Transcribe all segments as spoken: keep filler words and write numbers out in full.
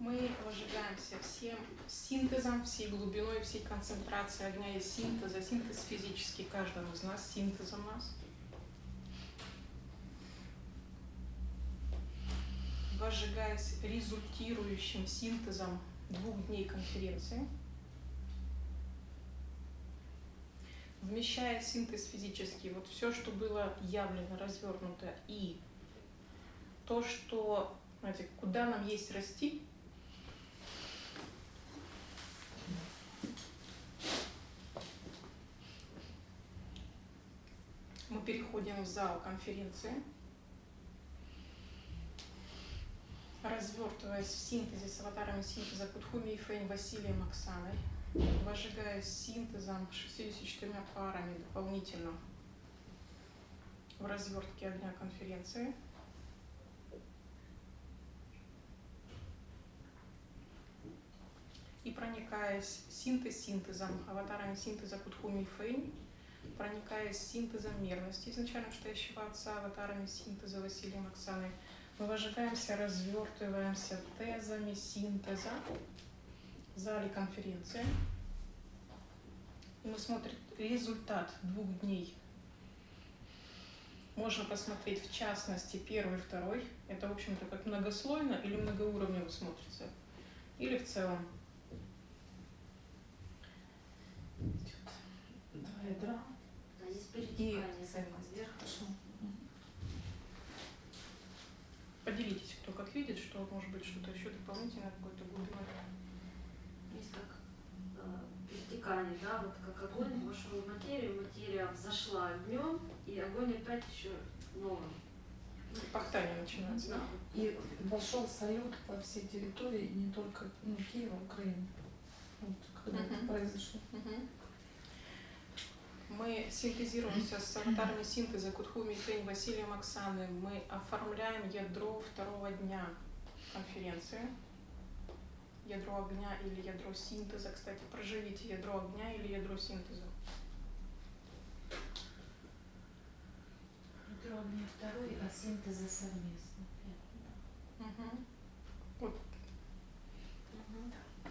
Мы возжигаемся всем синтезом, всей глубиной, всей концентрацией огня и синтеза. Синтез физический каждому из нас, синтезом нас. Возжигаясь результирующим синтезом двух дней конференции. Вмещая синтез физический, вот все, что было явлено, развернуто, и то, что, знаете, куда нам есть расти, мы переходим в зал конференции, развертываясь в синтезе с аватарами синтеза Кутхуми и Фэнь Василием Оксаной, возжигаясь синтезом шестьюдесятью четырьмя парами дополнительно в развертке огня конференции. И проникаясь синтез синтезом, аватарами синтеза Кутхуми и Фэнь, проникаясь синтезом мерности изначально стоящего отца, аватарами синтеза Василием Оксаной, мы возжигаемся, развертываемся тезами синтеза в зале конференции. И мы смотрим результат двух дней. Можно посмотреть в частности первый и второй. Это, в общем-то, как многослойно или многоуровнево смотрится. Или в целом. Два ядра. Да, здесь перетекание вверх. Поделитесь, кто как видит, что может быть что-то еще дополнительное, какой-то глубиной. Есть как э, перетекание, да, вот как огонь вошел в материю, материя взошла огнем, и огонь опять еще новым. Пахтание начинается. Да. И вошел салют по всей территории, не только ну, Киева, Украины. Вот когда Uh-huh. это произошло. Uh-huh. Мы синтезируемся с аватарами синтеза Кутхуми и Фэнь Василием Оксаны. Мы оформляем ядро второго дня конференции. Ядро огня или ядро синтеза. Кстати, проживите ядро огня или ядро синтеза. Ядро огня второй, а синтеза совместно. Угу. Вот. Угу.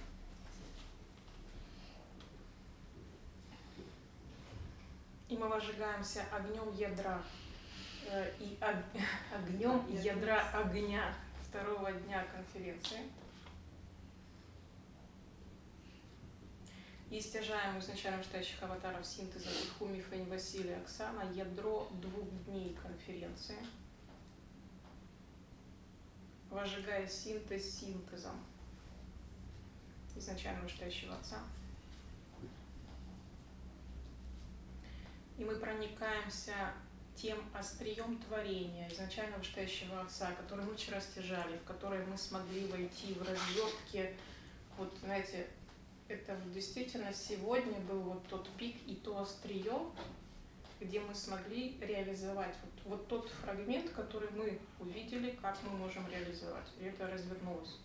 И мы возжигаемся огнем ядра э, и ог... огнем ядра огня второго дня конференции. И стяжаем изначально стоящих аватаров синтеза Кутхуми, Фэнь, Василия, Оксана ядро двух дней конференции. Возжигая синтез синтезом изначально стоящего отца. И мы проникаемся тем острием творения изначально вышестоящего отца, который мы вчера стяжали, в который мы смогли войти в развертке. Вот, знаете, это действительно сегодня был вот тот пик и то острие, где мы смогли реализовать вот, вот тот фрагмент, который мы увидели, как мы можем реализовать. И это развернулось.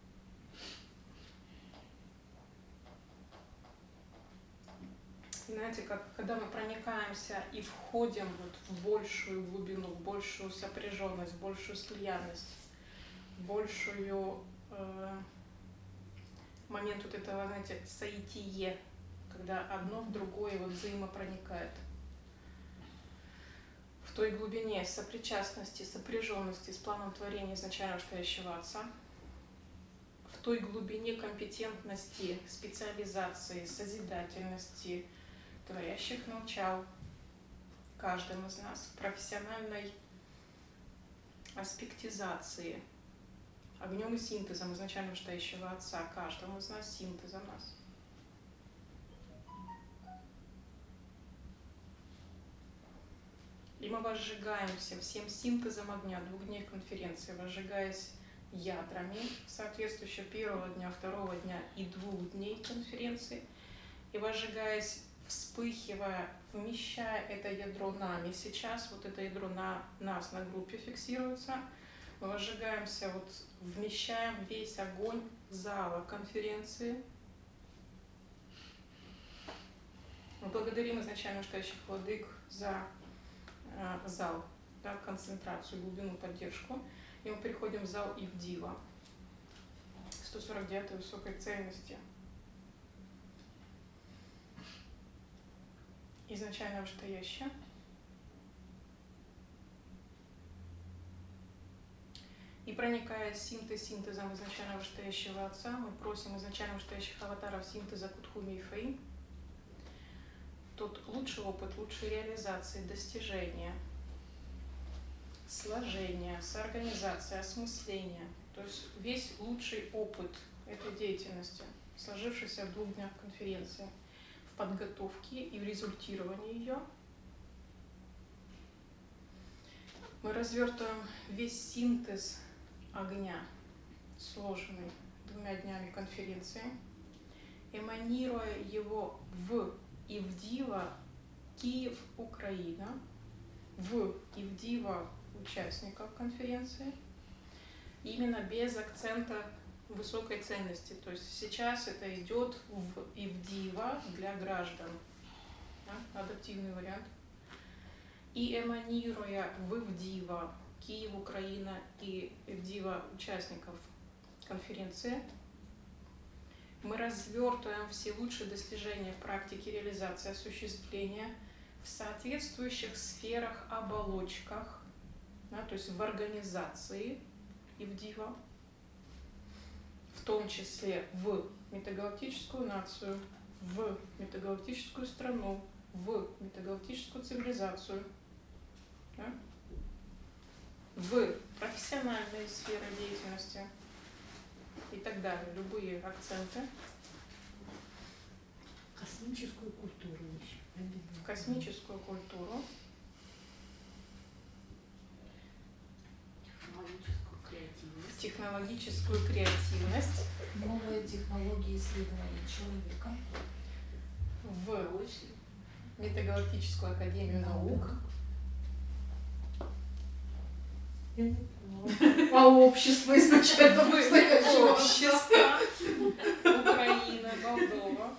И знаете, как, когда мы проникаемся и входим вот в большую глубину, в большую сопряженность, в большую слиянность, в большую э, момент вот этого, знаете, соитие, когда одно в другое вот взаимопроникает. В той глубине сопричастности, сопряженности с планом творения изначально стоящего отца, в той глубине компетентности, специализации, созидательности, творящих начал каждым из нас, в профессиональной аспектизации, огнем и синтезом изначально стоящего отца, каждому из нас, синтезом нас. И мы возжигаемся всем синтезом огня двух дней конференции, возжигаясь ядрами соответствующего первого дня, второго дня и двух дней конференции, и возжигаясь, вспыхивая, вмещая это ядро нами. Сейчас вот это ядро на нас, на группе фиксируется. Мы возжигаемся, вот вмещаем весь огонь зала конференции. Мы благодарим изначально стоящих владык за э, зал, да, концентрацию, глубину, поддержку. И мы переходим в зал Ивдива. сто твердят о высокой ценности изначально вышестоящее. И проникая синтез синтезом изначально вышестоящего Отца, мы просим изначально вышестоящих аватаров синтеза Кутхуми и Фэй, тот лучший опыт, лучшей реализации, достижения, сложения, соорганизации, осмысления, то есть весь лучший опыт этой деятельности, сложившийся в двух днях конференции, в подготовке и в результировании ее, мы развертываем весь синтез огня, сложенный двумя днями конференции, эманируя его в Ивдива, Киев, Украина, в Ивдива участников конференции, именно без акцента высокой ценности. То есть сейчас это идет в Ивдива для граждан, да, адаптивный вариант. И эманируя в Ивдива, Киев, Украина и Ивдива участников конференции, мы развертываем все лучшие достижения практики реализации осуществления в соответствующих сферах, оболочках, да, то есть в организации Ивдива, в том числе в метагалактическую нацию, в метагалактическую страну, в метагалактическую цивилизацию, да, в профессиональные сферы деятельности и так далее, любые акценты. Космическую культуру еще. В космическую культуру. Технологическую креативность. В технологическую креативность. Новые технологии исследования человека. В Метагалактическую академию наук. А общество изначально В общество Украина, Молдова.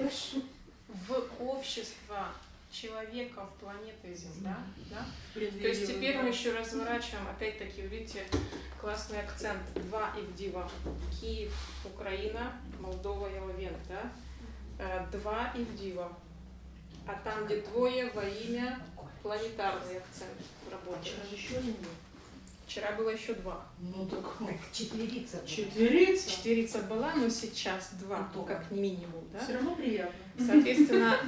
В общество человеков планеты Земля. Да? То есть теперь мы еще разворачиваем, опять-таки, видите, классный акцент. Два Ивдива. Киев, Украина, Молдова, Яловен. Да? Два Ивдива. А там, где двое, во имя, планетарный акцент работает. Вчера же еще один был. Вчера было еще два. Ну так четверица. Четверица? Четверица была, но сейчас два, Ну, как минимум. Да? Все равно приятно. Соответственно,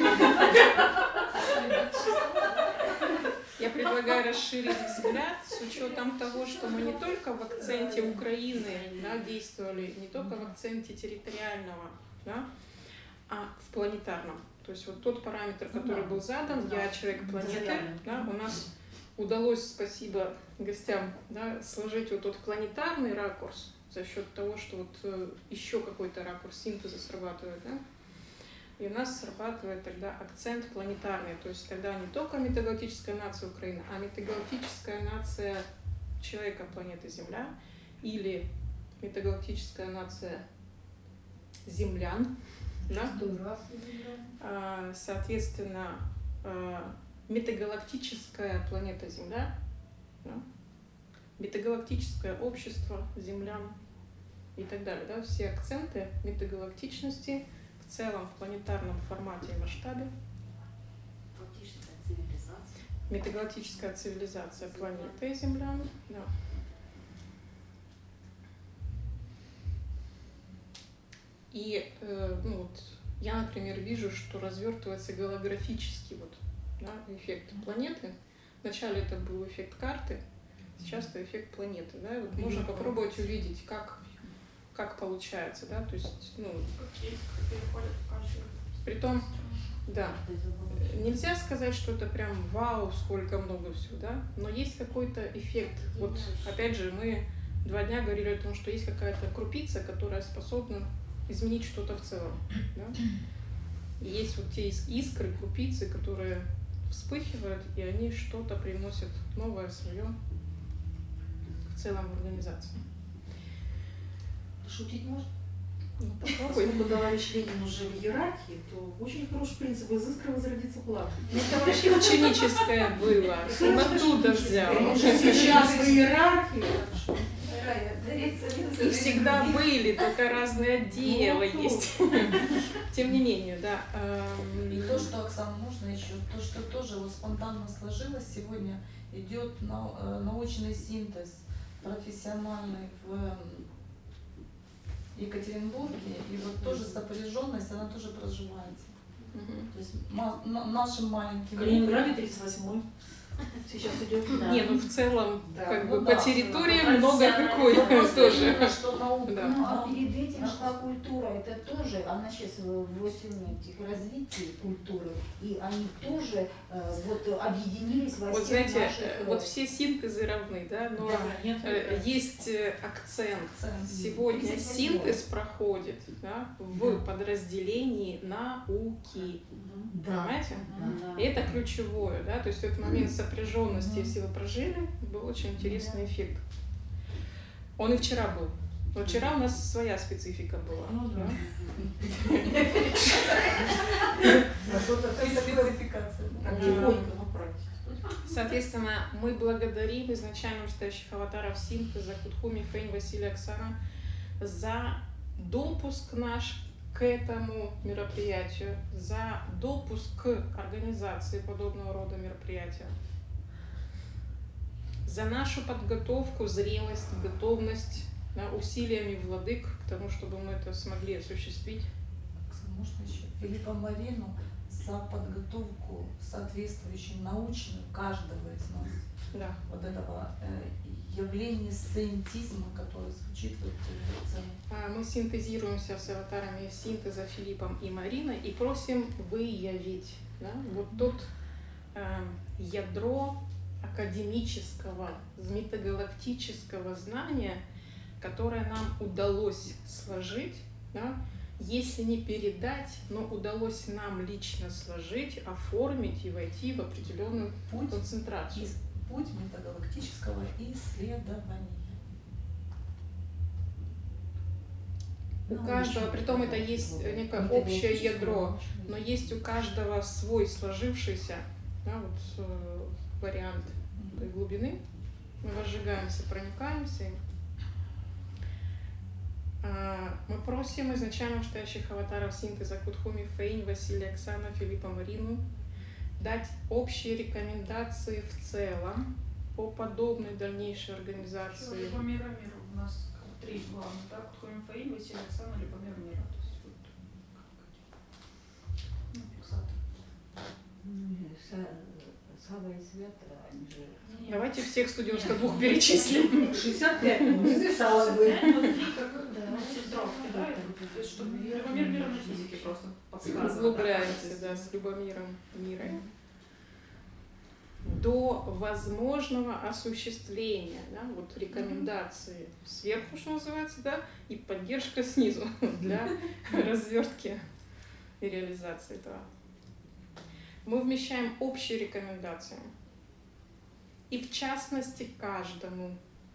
я предлагаю расширить взгляд с учетом того, что мы не только в акценте Украины, да, действовали, не только в акценте территориального, да, а в планетарном. То есть вот тот параметр, который был задан, я человек планеты, да, у нас удалось, спасибо гостям, да, сложить вот тот планетарный ракурс за счет того, что вот э, еще какой-то ракурс синтеза срабатывает, да? И у нас срабатывает тогда акцент планетарный, то есть тогда не только метагалактическая нация Украины, а метагалактическая нация человека планеты Земля или метагалактическая нация землян, да? А, соответственно, а, метагалактическая планета Земля, да? Метагалактическое общество землян и так далее. Да? Все акценты метагалактичности в целом в планетарном формате и масштабе. Галактическая цивилизация. Метагалактическая цивилизация планеты землян. Да. И э, ну, вот, я, например, вижу, что развертывается голографический вот, да, эффект планеты. Вначале это был эффект карты, сейчас это эффект планеты. Да? И вот можно попробовать увидеть, как, как получается. Да? То есть, ну, притом, да, нельзя сказать, что это прям вау, сколько много всего, да? Но есть какой-то эффект. Вот опять же, мы два дня говорили о том, что есть какая-то крупица, которая способна изменить что-то в целом. Да? И есть вот те искры, крупицы, которые вспыхивают, и они что-то приносят новое свое в целом в организацию. Шутить можно? Ну, попробуй. Поскольку товарищ Ленин уже в иерархии, то очень хороший принцип: из искры возродится пламя. Ну, это вообще ученическое было. Он оттуда взял. Сейчас в иерархии. Рая, дай И всегда были, только разные отделы Ну, есть. Тем не менее, да. И то, что, Оксана, можно еще, то, что тоже вот спонтанно сложилось, сегодня идет нау- э, научный синтез профессиональный в м, Екатеринбурге, и вот тоже сопряженность, она тоже проживается. Мгм. То есть ма- на- нашим маленьким... В Калининграде тридцать восьмой. Сейчас идет. Да. Не, ну в целом, Да. как Ну бы да, по территории да, много профессионально. какой Ну, просто тоже. именно, что наука, Да. Ну, а она- перед этим шла культура, это тоже, она сейчас в этих развитии культуры, и они тоже э, вот объединились во Вот всех знаете, наших... э, э, вот все синтезы равны, да, но Да. Нет, э, есть э, акцент. Акцент. Сегодня тридцать восьмой. синтез проходит, да, в подразделении науки. Да. Понимаете? Да. И это ключевое, да, то есть этот момент сопряженности, если вы прожили, был очень интересный эффект. Он и вчера был. Но вчера у нас своя специфика была. Ну да. А что такое Спецификация. Так тихонько, но практика. Соответственно, мы благодарим изначально настоящих аватаров синтеза Кутхуми, Фэнь, Василия, Оксана за допуск наш к этому мероприятию, за допуск к организации подобного рода мероприятия, за нашу подготовку, зрелость, готовность, да, усилиями владык к тому, чтобы мы это смогли осуществить. Оксана, можно еще Филиппа Марину за подготовку соответствующим научным каждого из нас Да. вот этого э, явления сциентизма, который звучит вот в целом. А Мы синтезируемся с аватарами синтеза Филиппом и Мариной и просим выявить, да, вот тот э, ядро академического, метагалактического знания, которое нам удалось сложить, да, если не передать, но удалось нам лично сложить, оформить и войти в определенную Путь, концентрацию. из- путь метагалактического исследования. У каждого, притом это есть некое общее ядро, но есть у каждого свой сложившийся, да, вот, э, вариант той глубины. Мы возжигаемся, проникаемся. им. А, Мы просим изначально стоящих аватаров синтеза Кутхуми, Фэйнь, Василия, Оксана, Филиппа, Марину дать общие рекомендации в целом по подобной дальнейшей организации. Либо мира мира. У нас как бы три главных, да, Кутхуми, Фаиль, Василий, Оксана, либо мир мира. То есть вот как ну, фиксатор. Сава и Свята, они же... Давайте всех сто девяносто два перечислим. шестьдесят пять. Записала бы. Вот три как ну, сестровки, да, это, то есть чтобы либо мир мира на физике просто подсказывает. Углубляемся, да, с Любомиром миром. До возможного осуществления, да, вот рекомендации сверху, что называется, да, и поддержка снизу для развертки и реализации этого. Мы вмещаем общие рекомендации. И в частности каждому.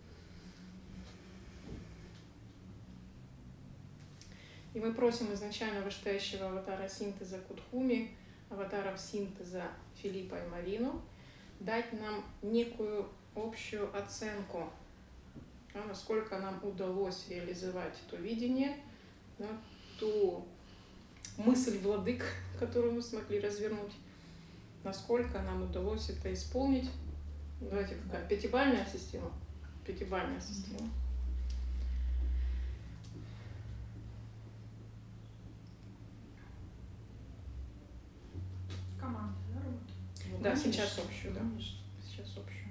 И мы просим изначально вышестоящего аватара синтеза Кутхуми, аватаров синтеза Филиппа и Марину, дать нам некую общую оценку, да, насколько нам удалось реализовать то видение, да, ту мысль владык, которую мы смогли развернуть, насколько нам удалось это исполнить. Давайте, какая пятибалльная система? Пятибалльная система. Команда, да, работает? Да, Конечно, сейчас общую, да. конечно. Сейчас общую.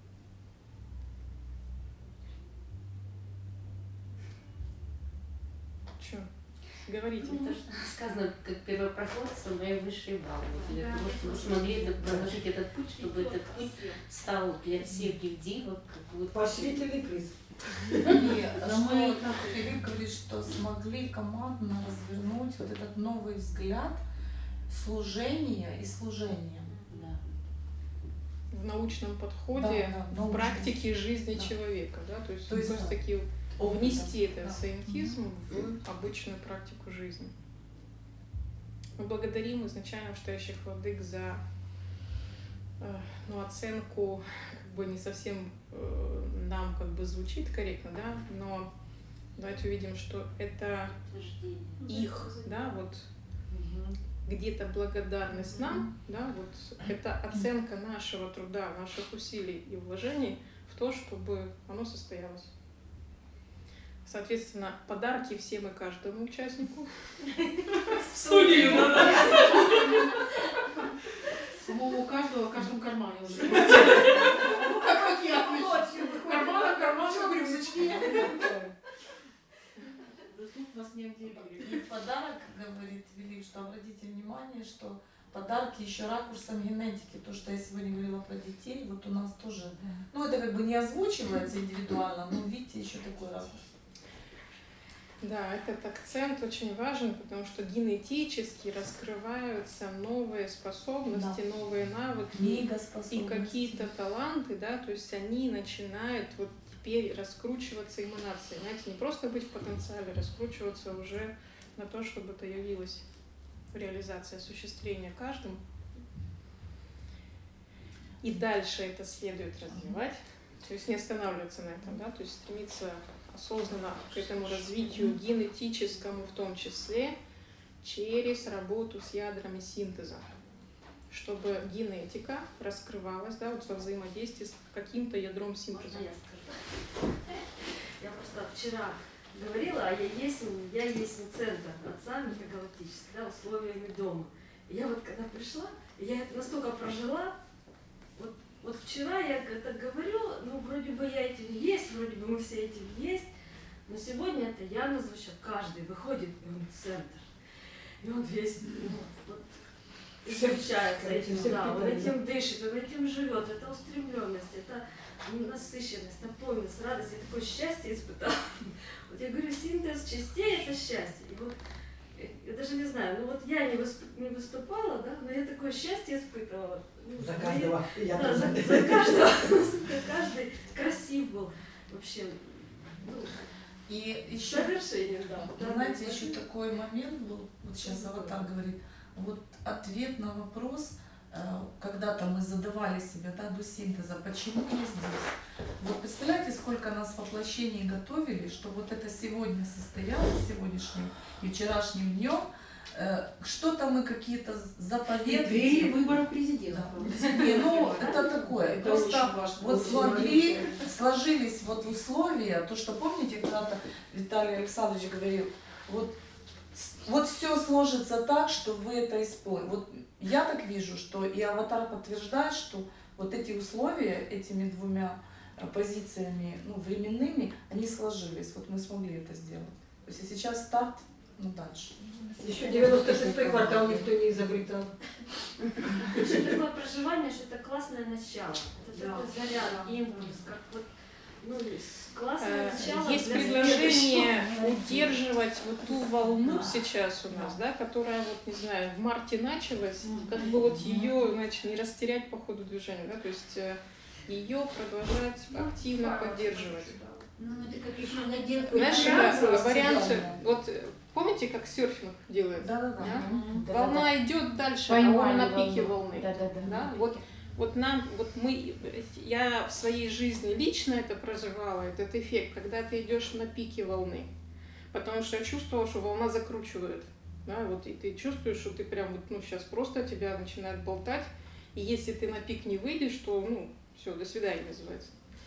Че? Говорите. Ну, то, что сказано, как первопроходство моей высшей баллы. Для того, чтобы смогли это, проложить этот путь, чтобы этот путь стал для всех девок как вот Поощрительный приз. И что Филипп говорит, что смогли командно развернуть вот этот новый взгляд служения и служения. Да. В научном подходе, Да, да, в научном. практике жизни Да. человека, да, то есть, То есть, как раз да. таки внести этот Да. сcientism в обычную практику жизни. Мы благодарим изначально вышестоящих владык за э, ну, оценку как бы не совсем э, нам как бы звучит корректно, да, но давайте увидим, что это их, да, вот где-то благодарность нам, да, вот это оценка нашего труда, наших усилий и вложений в то, чтобы оно состоялось. Соответственно, подарки всем и каждому участнику. В студию надо. По-моему, у каждого, в каждом кармане уже. Как я. Карман, карман, рюкзачки. Тут нас не отделили. И подарок, говорит Вилли, что обратите внимание, что подарки еще ракурсом генетики. То, что я сегодня говорила про детей, вот у нас тоже, ну это как бы не озвучивается индивидуально, но видите, еще такой ракурс. Да, этот акцент очень важен, потому что генетически раскрываются новые способности, да. новые навыки и какие-то таланты, да, то есть они начинают вот теперь раскручиваться эманацией, знаете, не просто быть в потенциале, раскручиваться уже на то, чтобы это явилось реализация, осуществление каждым. И дальше это следует развивать, то есть не останавливаться на этом, да, то есть стремиться осознанно к этому развитию генетическому, в том числе через работу с ядрами синтеза, чтобы генетика раскрывалась, да, вот во взаимодействии с каким-то ядром синтеза. Можно я скажу? Я просто вчера говорила, а я есть, я есть центр отца мегагалактический, да, условиями дома. И я вот когда пришла, я это настолько прожила. Вот, вот вчера я это говорю, ну вроде бы я этим есть, вроде бы мы все этим есть, но сегодня это явно звучит. Каждый выходит, и он центр. И он весь, ну, вот, изучается этим, да, он этим дышит, он этим живет, это устремленность, это насыщенность, наполненность, радость, я такое счастье испытала. Вот я говорю, синтез частей — это счастье. И вот я даже не знаю, ну вот я не, выступ, не выступала, да, но я такое счастье испытывала. За каждого. Я да, за, за каждого. Каждый красив был вообще. Ну, и еще, совершение, да. да, знаете, еще такой момент был, вот сейчас Аватар говорит, вот ответ на вопрос, когда-то мы задавали себе, да, до синтеза, почему я здесь. Вот представляете, сколько нас воплощений готовили, что вот это сегодня состоялось, сегодняшним и вчерашним днем, что-то мы какие-то заповеды. Двери выбора президента. Да. Не, ну это такое. Это просто вот смогли, сложились вот условия, то, что помните, когда-то Виталий Александрович говорил, вот, вот все сложится так, что вы это исполните. Вот я так вижу, что и Аватар подтверждает, что вот эти условия этими двумя позициями, ну, временными, они сложились. Вот мы смогли это сделать. То есть и сейчас старт, ну, дальше. Еще девяносто шестой квартал никто не изобретал. Еще такое проживание, что это классное начало. Это Да. такой заряд, импульс, как вот, ну, классное начало. Есть для предложение удерживать вот ту волну сейчас у нас, да, которая вот, не знаю, в марте началась, как бы вот ее, значит, не растерять по ходу движения, да, то есть ее продолжать активно поддерживать. Ну, это как еще наделка. Знаешь, да, варианты, вот помните, как серфинг делает? Да, да, да. Да? Волна идет дальше, а он на пике волны. Да, да, да. Да? Вот, вот нам, вот мы, я в своей жизни лично это проживала, этот эффект, когда ты идешь на пике волны, потому что я чувствовала, что волна закручивает, да, вот и ты чувствуешь, что ты прям вот, ну, сейчас просто тебя начинает болтать, и если ты на пик не выйдешь, то, ну, все, до свидания называется.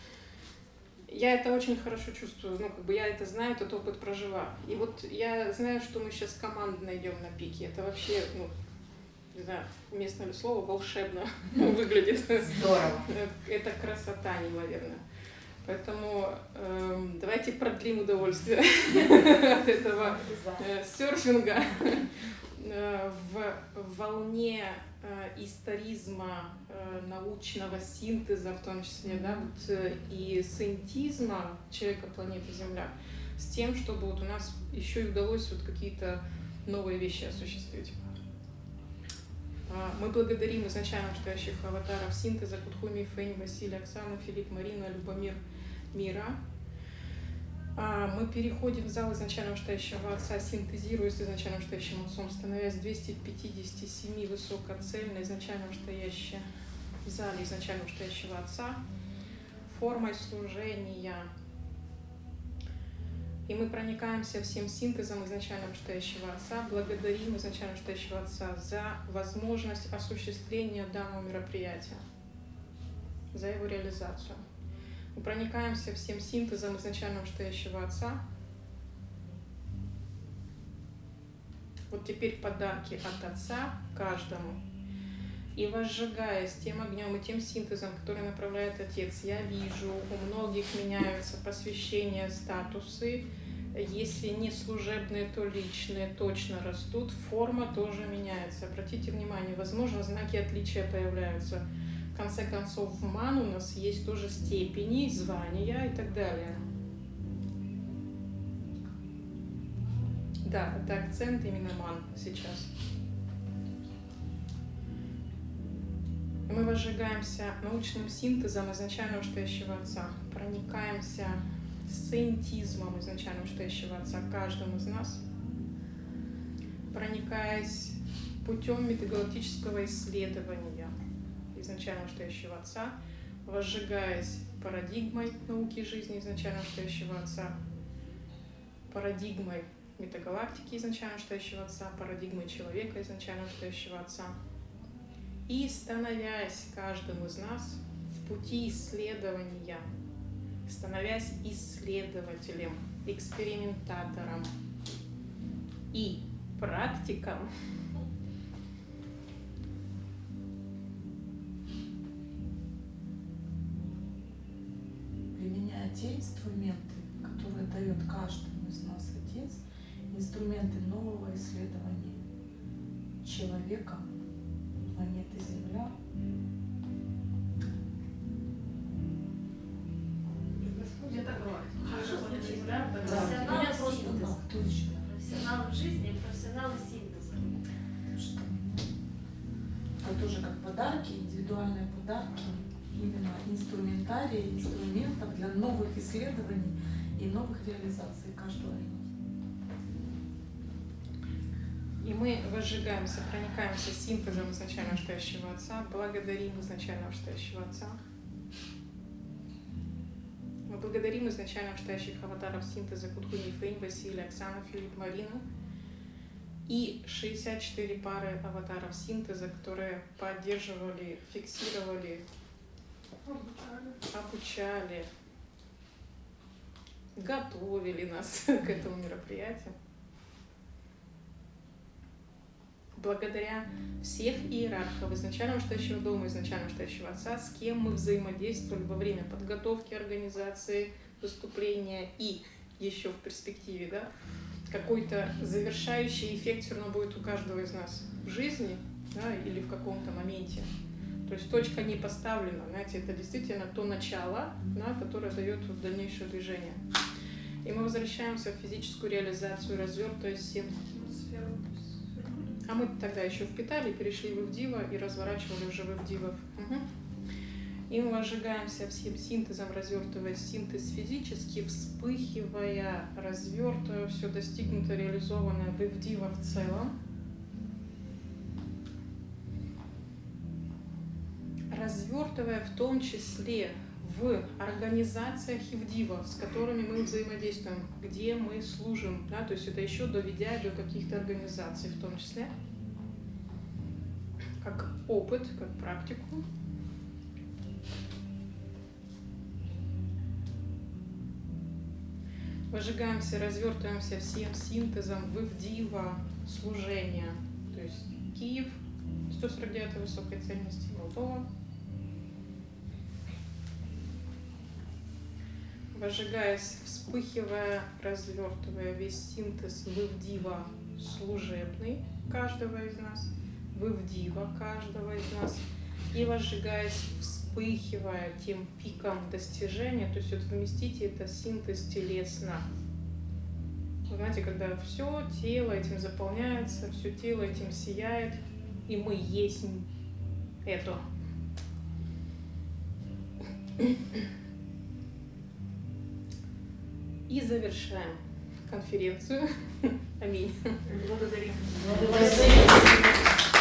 Я это очень хорошо чувствую, ну, как бы я это знаю, этот опыт прожила. И вот я знаю, что мы сейчас командно идем на пике. Это вообще, ну, не знаю, уместно ли слово, волшебно выглядит. Здорово. Это красота неимоверная. Поэтому э, давайте продлим удовольствие от этого э, серфинга э, в волне э, историзма, э, научного синтеза, в том числе, да, вот, э, и синтизма человека планеты Земля, с тем, чтобы вот у нас еще и удалось вот какие-то новые вещи осуществить. Мы благодарим изначально настоящих аватаров синтеза Кутхуми, Фэнь, Василий, Оксана, Филипп, Марина, Любомир, Мира. Мы переходим в зал изначально настоящего отца, синтезируя с изначально настоящим отцом, становясь двести пятьдесят семь высокоцельно изначально настоящее в зале изначально настоящего отца. формой служения. И мы проникаемся всем синтезом изначально вышестоящего Отца, благодарим изначально вышестоящего Отца за возможность осуществления данного мероприятия, за его реализацию. Мы проникаемся всем синтезом изначально вышестоящего Отца. Вот теперь подарки от Отца каждому. И возжигаясь тем огнем и тем синтезом, который направляет Отец, я вижу, у многих меняются посвящения, статусы. Если не служебные, то личные точно растут. Форма тоже меняется. Обратите внимание, возможно, знаки отличия появляются. В конце концов, в ман у нас есть тоже степени, звания и так далее. Да, это акцент именно ман сейчас. И мы возжигаемся научным синтезом изначально вышестоящего Отца, проникаемся сcientismом изначально вышестоящего Отца каждому из нас, проникаясь путем метагалактического исследования изначально вышестоящего Отца, возжигаясь парадигмой науки жизни изначально вышестоящего Отца, парадигмой метагалактики изначально вышестоящего Отца, парадигмой человека изначально вышестоящего Отца, и становясь каждым из нас в пути исследования, становясь исследователем, экспериментатором и практиком, применяя те инструменты, которые дает каждому из нас Отец, инструменты нового исследования человека, планеты Земля. Господи, это бывает. Хорошо звучит, да? Да, Профессионалы меня просто синтеза. да, точно. Профессионалы жизни и профессионалы синтеза. Что это тоже как подарки, индивидуальные подарки, именно инструментарий, инструментов для новых исследований и новых реализаций каждого из нас. И мы возжигаемся, проникаемся синтезом изначально вышестоящего Отца, благодарим изначально вышестоящего Отца. Мы благодарим изначально вышестоящих аватаров синтеза Кутхуни Фейн, Василия, Оксана, Филипп, Марину и шестьдесят четыре пары аватаров синтеза, которые поддерживали, фиксировали, обучали, готовили нас к этому мероприятию. Благодаря всех иерархов изначально вышестоящего дома, изначально вышестоящего Отца, с кем мы взаимодействовали во время подготовки организации, выступления и еще в перспективе, да, какой-то завершающий эффект все равно будет у каждого из нас в жизни, да, или в каком-то моменте. То есть точка не поставлена, знаете, это действительно то начало, да, которое дает дальнейшее движение. И мы возвращаемся в физическую реализацию, развертываясь всем. А мы тогда еще впитали, перешли в Ивдива и разворачивали уже в Ивдивов. Угу. И мы возжигаемся всем синтезом, развертывая синтез физически, вспыхивая, развертывая все достигнутое, реализованное в Ивдива в целом. Развертывая в том числе в организациях Ивдивов, с которыми мы взаимодействуем, где мы служим, да, то есть это еще доведя до каких-то организаций в том числе, как опыт, как практику. Возжигаемся, развертываемся всем синтезом в Ивдива служения, то есть Киев, сто сорок девятая высокой цельности, Молдова. Возжигаясь, вспыхивая, развертывая весь синтез в Ивдива служебный каждого из нас, в Ивдива каждого из нас, и возжигаясь, вспыхивая тем пиком достижения, то есть вот вместите это синтез телесно. Вы знаете, когда все тело этим заполняется, все тело этим сияет, и мы есть это. И завершаем конференцию. Аминь. Благодарим. Благодарим.